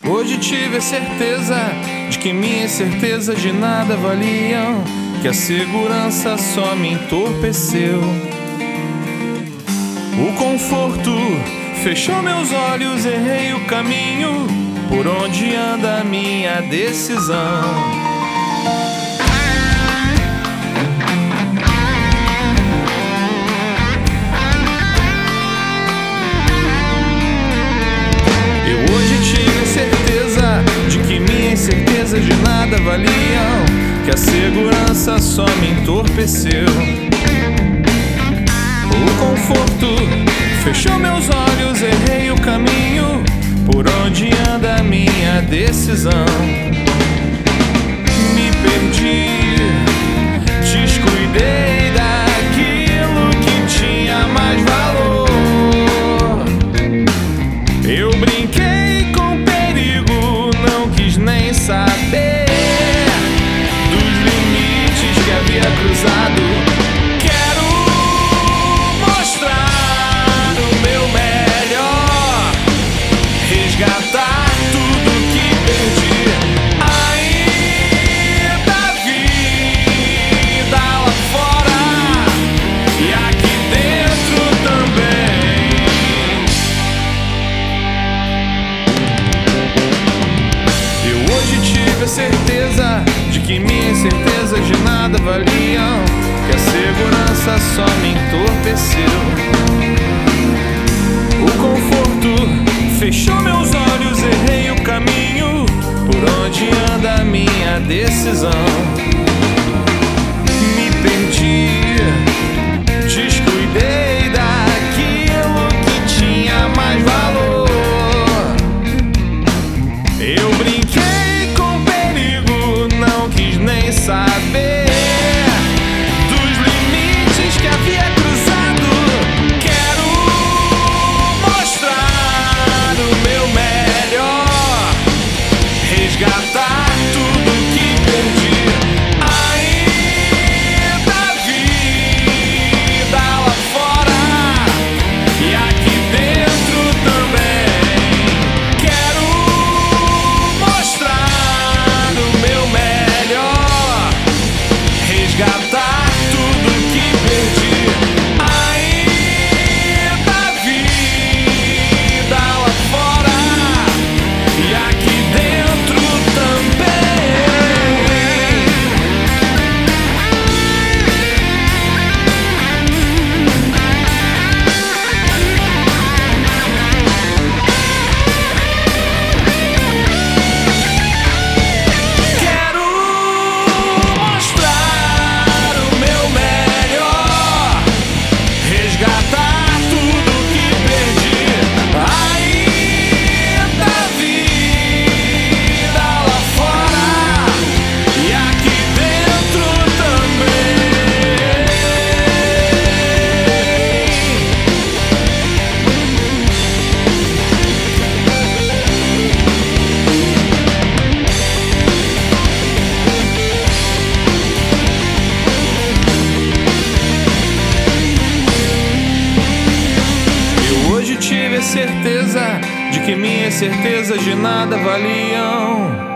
Hoje tive a certeza de que minhas certezas de nada valiam, que a segurança só me entorpeceu. O conforto fechou meus olhos, errei o caminho por onde anda a minha decisão. Certezas de nada valiam, que a segurança só me entorpeceu. O conforto fechou meus olhos, errei o caminho por onde anda a minha decisão. Me perdi, descuidei daquilo que tinha mais valor. Eu brinquei com perigo, não quis nem saber dos limites que havia cruzado. Quero mostrar o meu melhor, resgatar tudo que perdi. Ainda vida lá fora e aqui dentro também. Eu hoje tive a certeza de que minhas certezas de nada valiam, que a segurança só me entorpeceu. O conforto fechou meus olhos, errei o caminho por onde anda a minha decisão. Me perdi, descuidei daquilo que tinha mais valor. Eu brinquei com perigo, não quis nem saber dos limites que havia cruzado. Quero mostrar o meu melhor, resgatar tudo que perdi. Ainda vida lá fora e aqui dentro também. Quero mostrar o meu melhor, resgatar tudo que perdi. Ainda vida lá fora e aqui dentro também. Quero mostrar o meu melhor, resgatar tudo que perdi. Ainda vida lá fora e aqui dentro também. Eu hoje tive a certeza de que minhas certezas de nada valiam,